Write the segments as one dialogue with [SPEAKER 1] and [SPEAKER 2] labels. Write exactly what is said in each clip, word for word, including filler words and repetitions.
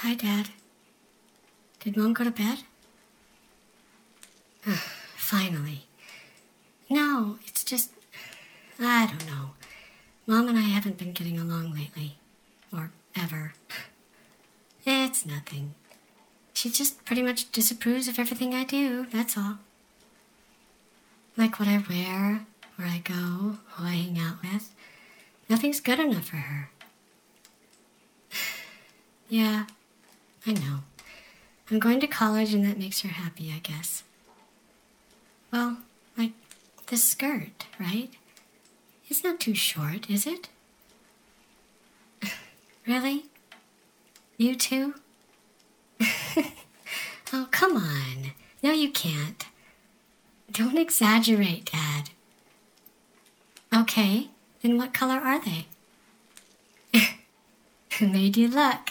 [SPEAKER 1] Hi, Dad. Did Mom go to bed? Finally. No, it's just, I don't know. Mom and I haven't been getting along lately. Or ever. It's nothing. She just pretty much disapproves of everything I do, that's all. Like what I wear, where I go, who I hang out with. Nothing's good enough for her. Yeah, I know. I'm going to college and that makes her happy, I guess. Well, like this skirt, right? It's not too short, is it? Really? You too? Oh, come on. No, you can't. Don't exaggerate, Dad. Okay, then what color are they? Made you look.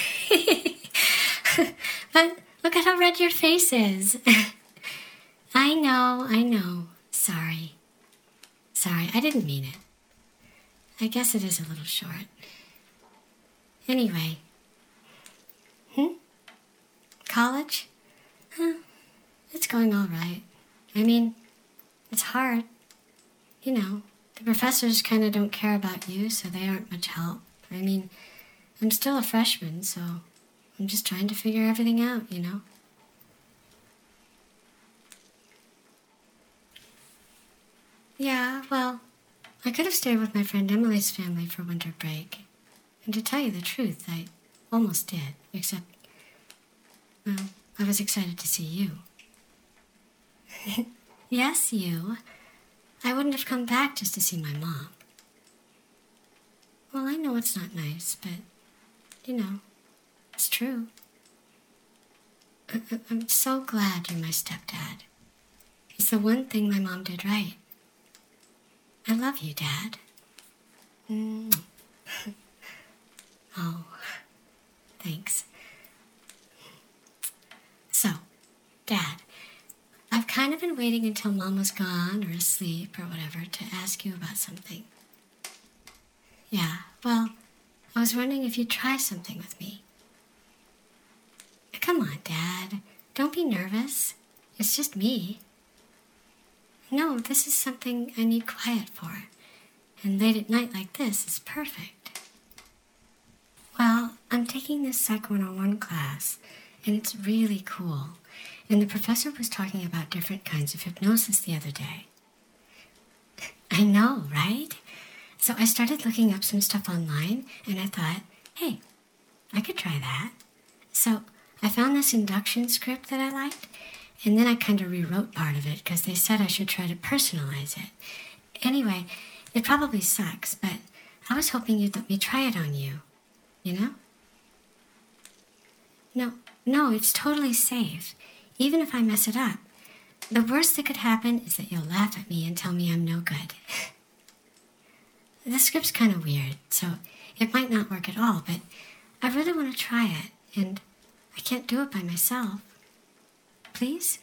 [SPEAKER 1] But look at how red your face is. I know, I know. Sorry. Sorry, I didn't mean it. I guess it is a little short. Anyway. Hmm? College? Huh, it's going all right. I mean, it's hard. You know, the professors kind of don't care about you, so they aren't much help. I mean, I'm still a freshman, so I'm just trying to figure everything out, you know? Yeah, well, I could have stayed with my friend Emily's family for winter break. And to tell you the truth, I almost did, except, well, I was excited to see you. Yes, you. I wouldn't have come back just to see my mom. Well, I know it's not nice, but, you know, it's true. I- I- I'm so glad you're my stepdad. It's the one thing my mom did right. I love you, Dad. Mm. Oh, thanks. So, Dad, I've kind of been waiting until Mom was gone or asleep or whatever to ask you about something. Yeah, well, I was wondering if you'd try something with me. Come on, Dad. Don't be nervous. It's just me. No, this is something I need quiet for. And late at night like this is perfect. Well, I'm taking this Psych one oh one class, and it's really cool. And the professor was talking about different kinds of hypnosis the other day. I know, right? So I started looking up some stuff online, and I thought, hey, I could try that. So I found this induction script that I liked, and then I kind of rewrote part of it because they said I should try to personalize it. Anyway, it probably sucks, but I was hoping you'd let me try it on you. You know? No, no, it's totally safe. Even if I mess it up. The worst that could happen is that you'll laugh at me and tell me I'm no good. The script's kind of weird, so it might not work at all, but I really want to try it, and I can't do it by myself. Please?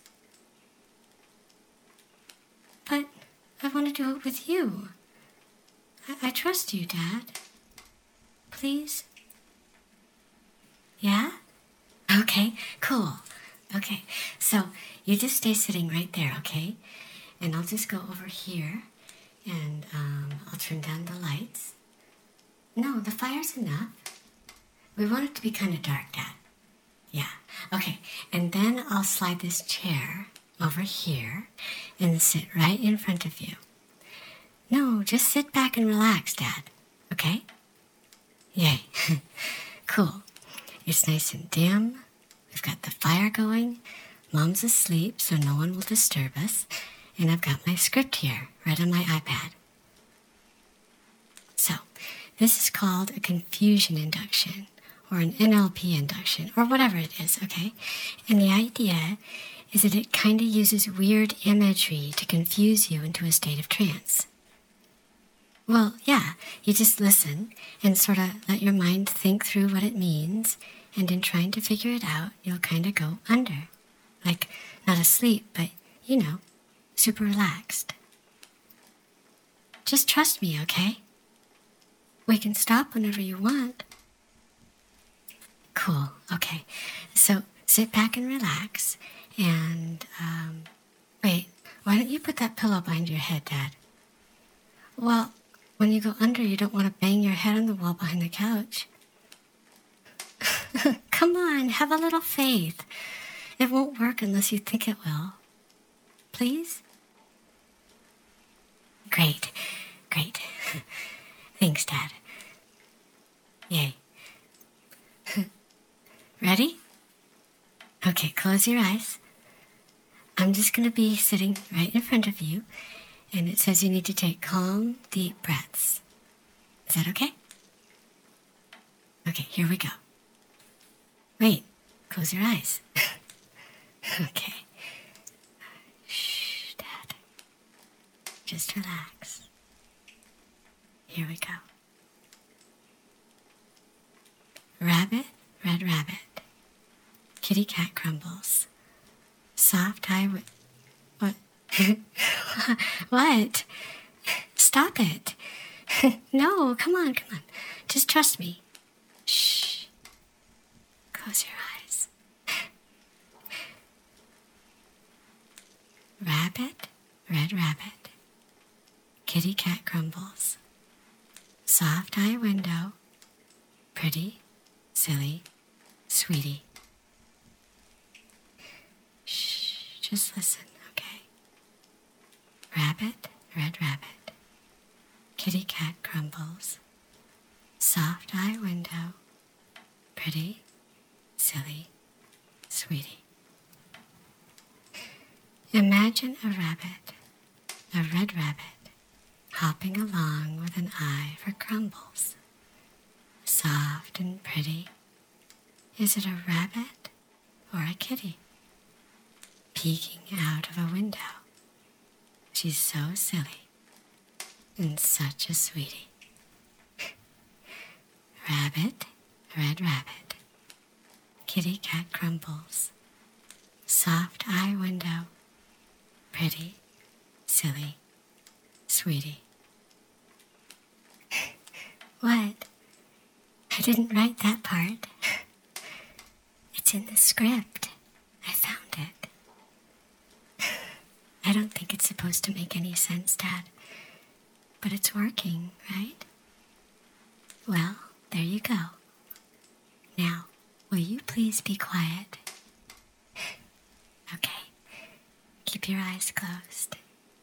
[SPEAKER 1] But I want to do it with you. I, I trust you, Dad. Please? Yeah? Okay, cool. Okay, so you just stay sitting right there, okay? And I'll just go over here, and um, I'll turn down the lights. No, the fire's enough. We want it to be kind of dark, Dad. Yeah, okay. And then I'll slide this chair over here and sit right in front of you. No, just sit back and relax, Dad. Okay? Yay. Cool. It's nice and dim. We've got the fire going. Mom's asleep, so no one will disturb us. And I've got my script here, right on my iPad. So, this is called a confusion induction, or an N L P induction, or whatever it is, okay? And the idea is that it kind of uses weird imagery to confuse you into a state of trance. Well, yeah, you just listen and sort of let your mind think through what it means, and in trying to figure it out, you'll kind of go under. Like, not asleep, but, you know, super relaxed. Just trust me, okay? We can stop whenever you want. Cool. Okay. So sit back and relax. And, um, wait, why don't you put that pillow behind your head, Dad? Well, when you go under, you don't want to bang your head on the wall behind the couch. Come on, have a little faith. It won't work unless you think it will. Please? Great, great. Thanks, Dad. Yay. Ready? Okay, close your eyes. I'm just going to be sitting right in front of you, and it says you need to take calm, deep breaths. Is that okay? Okay, here we go. Wait, close your eyes. Okay. Shh, Dad. Just relax. Here we go. Rabbit, red rabbit. Kitty cat crumbles. Soft eye wi- What? What? Stop it. No, come on, come on. Just trust me. Shh. Close your eyes. Rabbit, red rabbit. Kitty cat crumbles. Soft eye window. Pretty, silly, sweetie. Shh, just listen, okay? Rabbit, red rabbit. Kitty cat crumbles. Soft eye window. Pretty, silly, sweetie. Imagine a rabbit, a red rabbit, hopping along with an eye for crumbles. Soft and pretty. Is it a rabbit or a kitty? Peeking out of a window. She's so silly and such a sweetie. Rabbit, red rabbit. Kitty cat crumbles. Soft eye window. Pretty, silly, sweetie. What? I didn't write that part. It's in the script. I found it. I don't think it's supposed to make any sense, Dad. But it's working, right? Well, there you go. Now, will you please be quiet? Okay. Keep your eyes closed.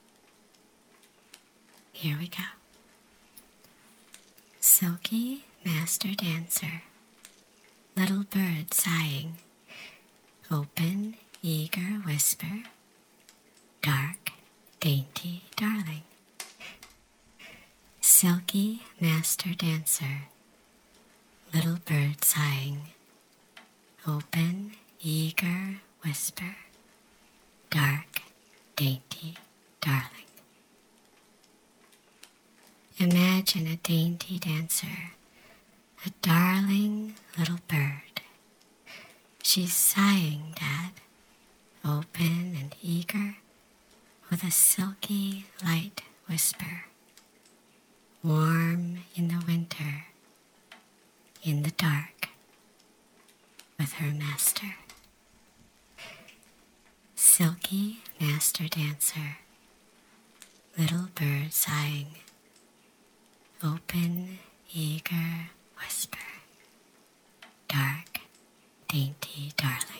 [SPEAKER 1] Here we go. Silky master dancer. Little bird sighing. Open, eager whisper. Dark, dainty darling. Silky master dancer. Little bird sighing. Open, eager whisper. Dark, dainty darling. Imagine a dainty dancer, a darling little bird. She's sighing, Dad, open and eager, with a silky light whisper. Warm in the winter, in the dark, with her master. Silky master dancer, little bird sighing, open, eager whisper, dark, dainty darling.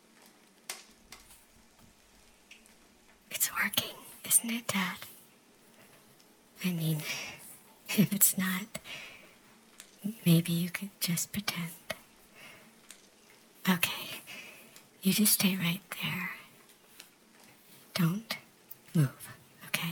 [SPEAKER 1] It's working, isn't it, Dad? I mean, if it's not, maybe you could just pretend. Okay, you just stay right there. Don't move, okay?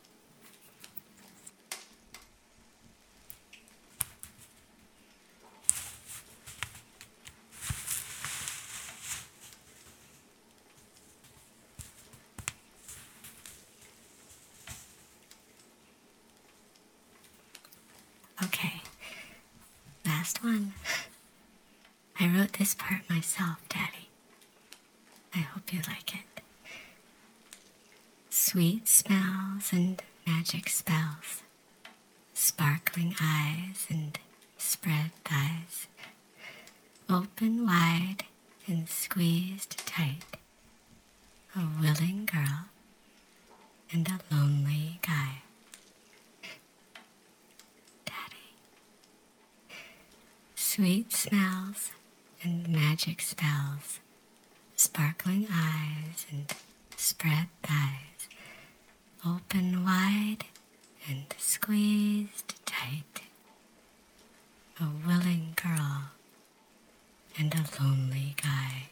[SPEAKER 1] Okay, last one. I wrote this part myself, Daddy. I hope you like it. Sweet smells and magic spells, sparkling eyes and spread thighs, open wide and squeezed tight, a willing girl and a lonely guy. Daddy. Sweet smells and magic spells, sparkling eyes and spread thighs, open wide and squeezed tight, a willing girl and a lonely guy.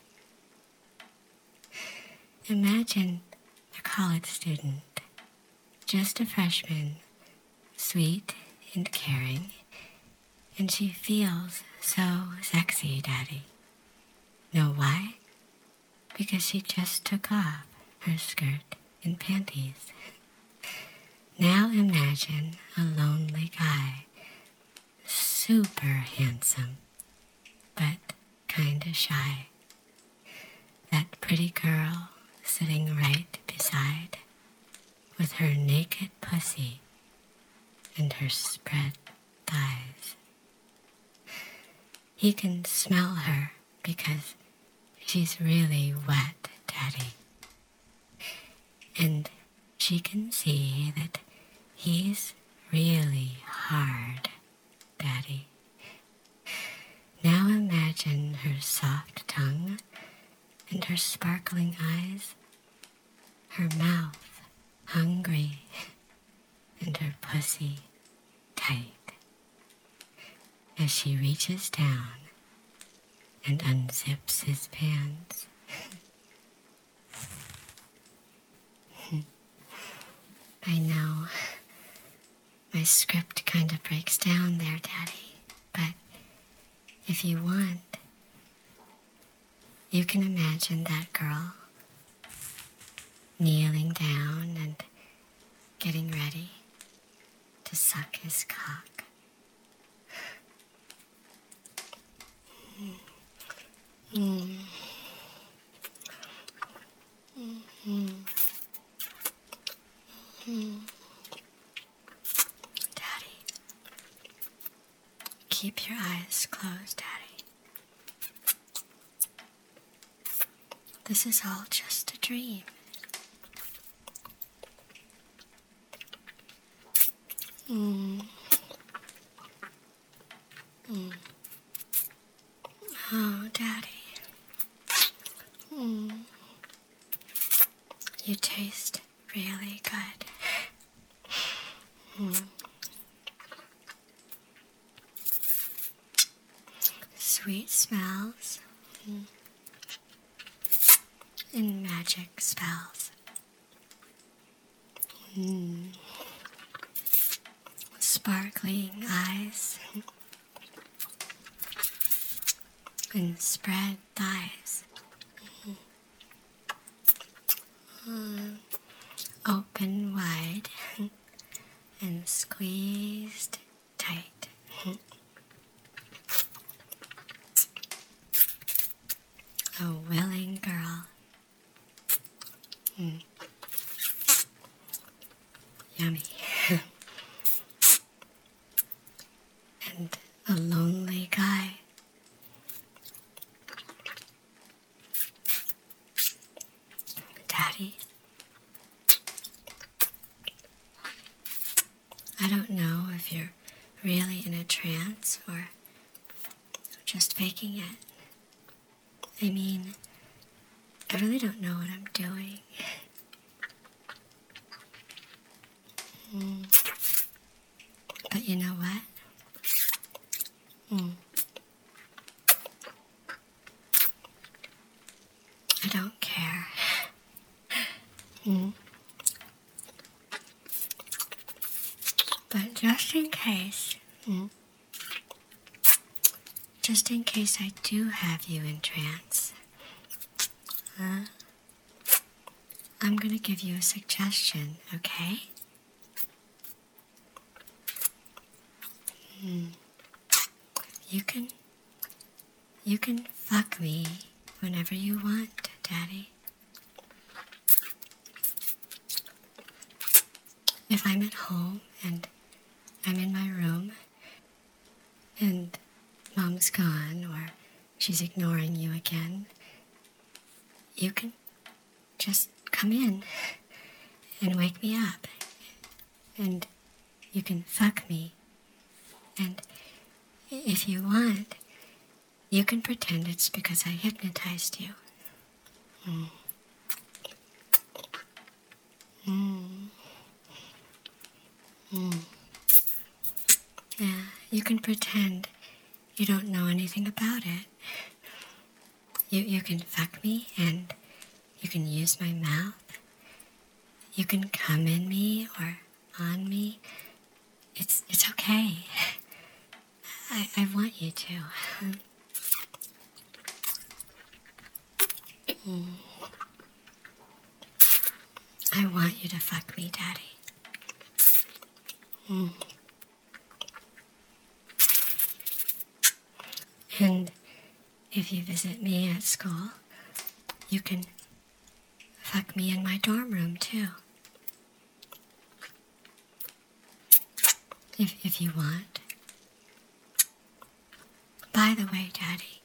[SPEAKER 1] Imagine a college student, just a freshman, sweet and caring, and she feels so sexy, Daddy. Know why? Because she just took off her skirt and panties. Now imagine a lonely guy, super handsome, but kinda shy. That pretty girl sitting right beside, with her naked pussy and her spread thighs. He can smell her because she's really wet, Daddy. And she can see that he's really hard, Daddy. Now imagine her soft tongue and her sparkling eyes, her mouth hungry and her pussy tight, as she reaches down and unzips his pants. I know my script kind of breaks down there, Daddy, but if you want, you can imagine that girl kneeling down and getting ready to suck his cock. Mm. Mm-hmm. Mm. Daddy, keep your eyes closed, Daddy. This is all just a dream. Mm. Mm. Oh, Daddy. Mm. You taste really good. Mm. Sweet smells mm. and magic spells. Mm. Sparkling eyes and spread thighs. Mm. Open wide and squeezed tight. A willing girl. Mm. Yummy. And a lonely guy. Daddy, I don't know if you're really in a trance or just faking it. I mean, I really don't know what I'm doing. Mm. But you know what? Mm. I don't care. Mm. But just in case, mm, just in case I do have you in trance, uh, I'm gonna give you a suggestion, okay? Mm. You can, you can fuck me whenever you want, Daddy. If I'm at home and I'm in my room and Mom's gone or she's ignoring you again, you can just come in and wake me up. And you can fuck me. And if you want, you can pretend it's because I hypnotized you. Mm. Mm. Mm. Yeah, you can pretend you don't know anything about it. You you can fuck me and you can use my mouth. You can come in me or on me. It's it's okay. I, I want you to. Mm. I want you to fuck me, Daddy. Mm. And if you visit me at school, you can fuck me in my dorm room, too. If, if you want. By the way, Daddy,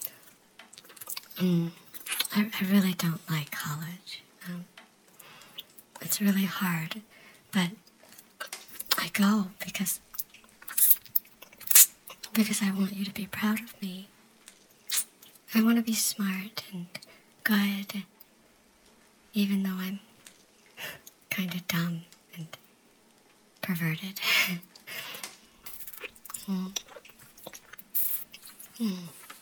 [SPEAKER 1] um, I, I really don't like college. Um, it's really hard, but I go because because I want you to be proud of me. I want to be smart and good, even though I'm kind of dumb and perverted. mm. Mm.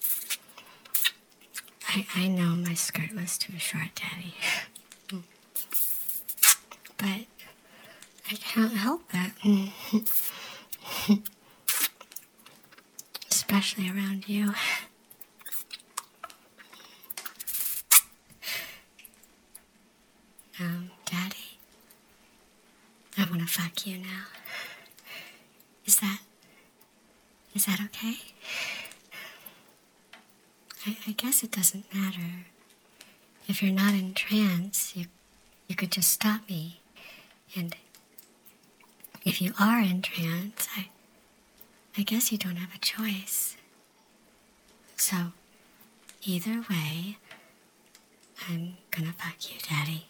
[SPEAKER 1] I, I know my skirt was too short, Daddy. Mm. But I can't help it. Especially around you. Um, Daddy, I want to fuck you now. Is that, is that okay? I, I guess it doesn't matter. If you're not in trance, you, you could just stop me. And if you are in trance, I, I guess you don't have a choice. So, either way, I'm gonna fuck you, Daddy.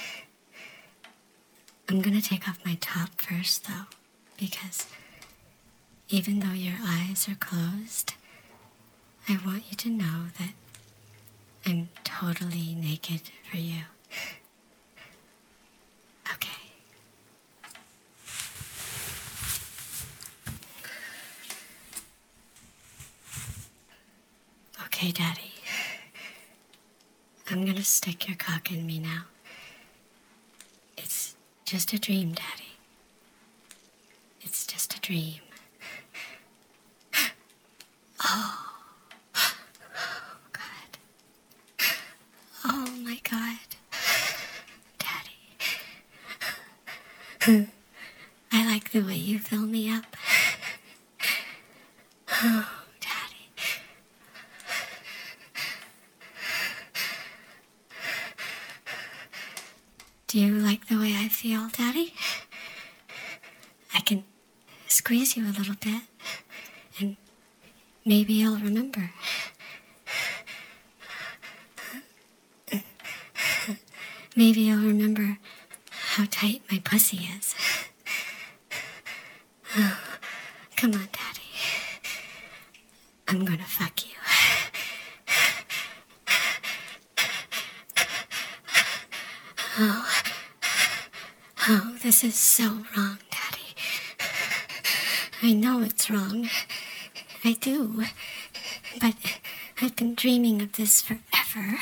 [SPEAKER 1] I'm gonna take off my top first, though, because even though your eyes are closed, I want you to know that I'm totally naked for you. Okay. Okay, Daddy. I'm gonna stick your cock in me now. It's just a dream, Daddy. It's just a dream. Oh. Oh, God. Oh, my God. Daddy. I like the way you fill me up. Oh, Daddy. Do you like the way I feel, Daddy? I can squeeze you a little bit, and maybe you'll remember. Maybe you'll remember how tight my pussy is. Oh, come on, Daddy. I'm gonna fuck you. Oh, oh, this is so wrong, Daddy. I know it's wrong. I do. But I've been dreaming of this forever.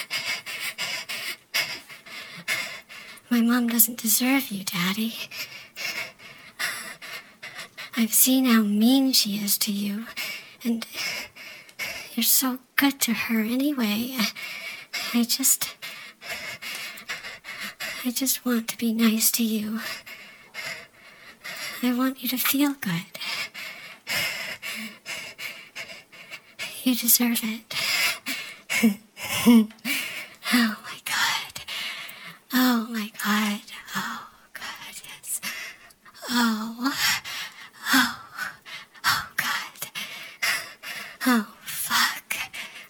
[SPEAKER 1] My mom doesn't deserve you, Daddy. I've seen how mean she is to you, and you're so good to her anyway. I just... I just want to be nice to you. I want you to feel good. You deserve it. Oh, my God. Oh, my God. Oh, God, yes. Oh. Oh. Oh, God. Oh, fuck.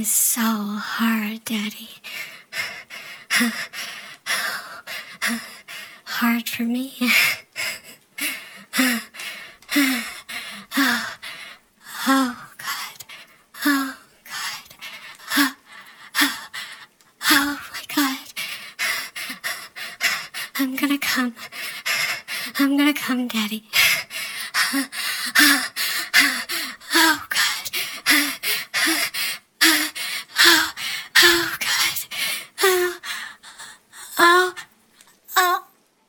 [SPEAKER 1] is so hard, Daddy. Hard for me. Oh, God. Oh, God. Oh, my God. I'm gonna come. I'm gonna come, Daddy. Oh, God. Oh, oh, God. Oh, oh, oh,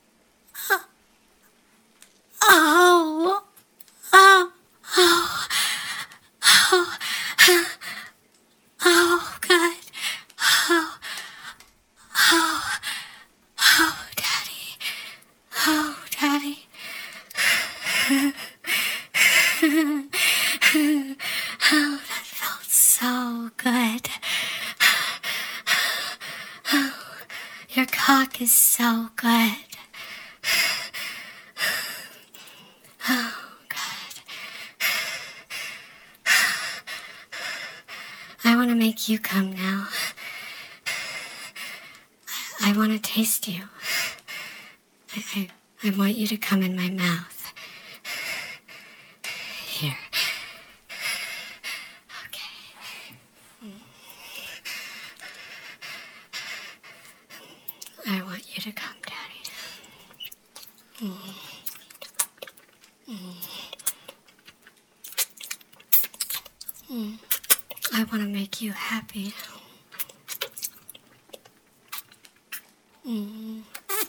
[SPEAKER 1] oh, oh, oh, oh, oh, God. Oh, oh, oh, Daddy. Oh, Daddy. Oh, that felt so good. Oh, your cock is so good. Oh, God. I want to make you come now. I want to taste you. I, I, I want you to come in my mouth. Here. Okay. I want you to come, Daddy. Mm. Mm. Mm. I want to make you happy. Mm.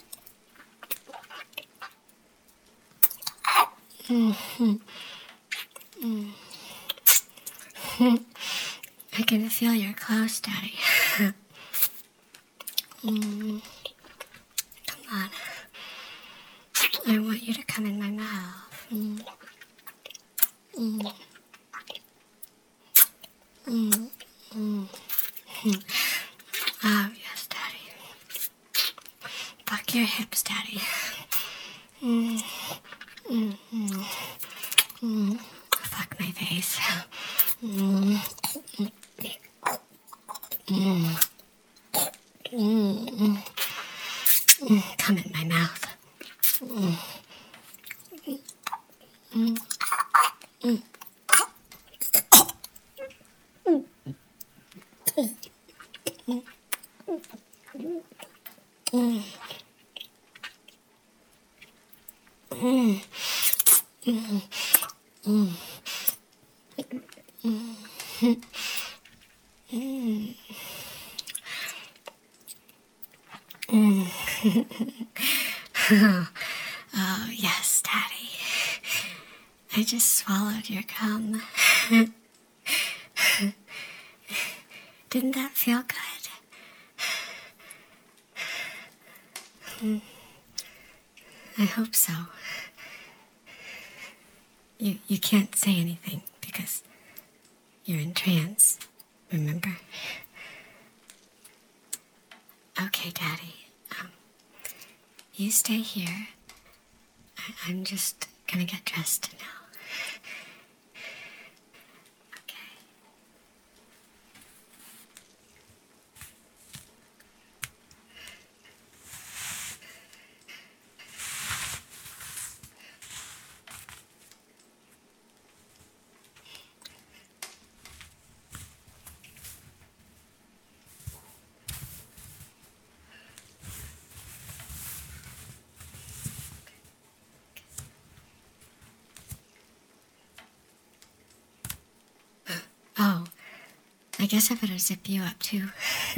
[SPEAKER 1] Mm-hmm. Mm. I can feel your clothes, Daddy. Mm. Come on. I want you to come in my mouth. Mm. Mm. Mm. Mm. Oh, yes, Daddy. Fuck your hips, Daddy. Mm. Mm. Mm. Mm. Fuck my face. Mm. Mm. Mm. Mm. Mm. Come in my mouth. Mm. Mm. Mm. Mm. Mm. Mm. Mm. Mm. Mm. Mm. Oh, yes, Daddy. I just swallowed your cum. Didn't that feel good? Mm. I hope so. You, you can't say anything because you're in trance, remember? Okay, Daddy. Um, you stay here. I, I'm just gonna get dressed now. Okay. Oh, I guess I better zip you up too.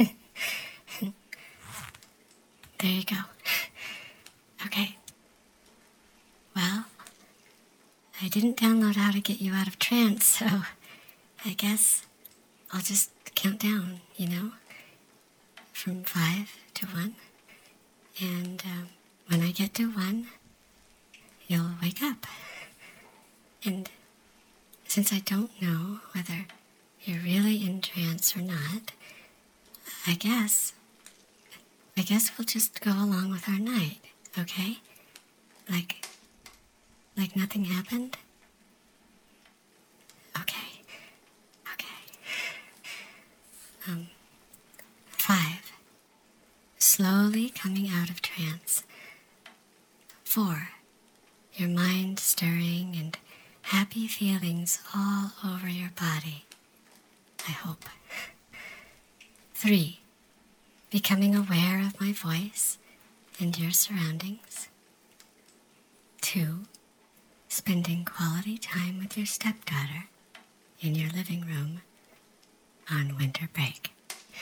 [SPEAKER 1] There you go. Okay. Well, I didn't download how to get you out of trance, so I guess I'll just count down, you know, from five to one. And um, when I get to one, you'll wake up. And since I don't know whether you're really in trance or not, I guess, I guess we'll just go along with our night, okay? Like, like nothing happened? Okay, okay. Um, five. Slowly coming out of trance. Four. Your mind stirring and happy feelings all over your body. I hope. Three. Becoming aware of my voice and your surroundings. Two. Spending quality time with your stepdaughter in your living room on winter break.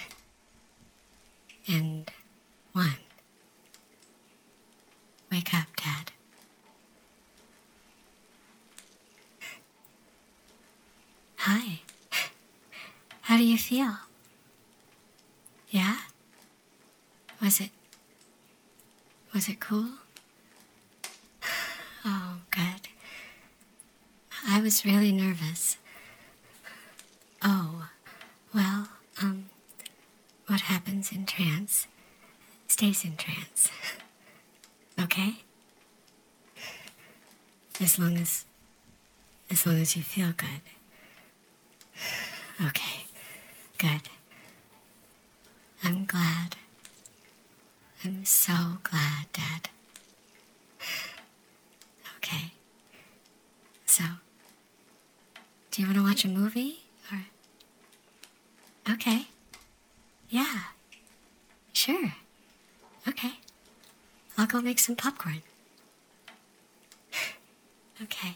[SPEAKER 1] And one. Wake up, Dad. Hi. How do you feel? Yeah? Was it... Was it cool? Oh, good. I was really nervous. Oh, well, um, what happens in trance stays in trance. Okay? As long as, as long as you feel good. Okay, good. I'm glad. I'm so glad, Dad. Okay. So, do you want to watch a movie, or? Okay. Yeah. Sure. Okay. I'll go make some popcorn. Okay.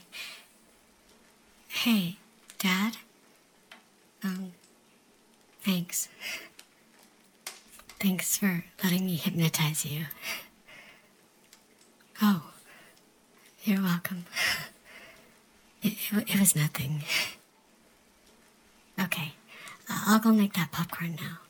[SPEAKER 1] Hey, Dad? Um, thanks. Thanks for letting me hypnotize you. Oh, you're welcome. It, it, it was nothing. Okay, I'll go make that popcorn now.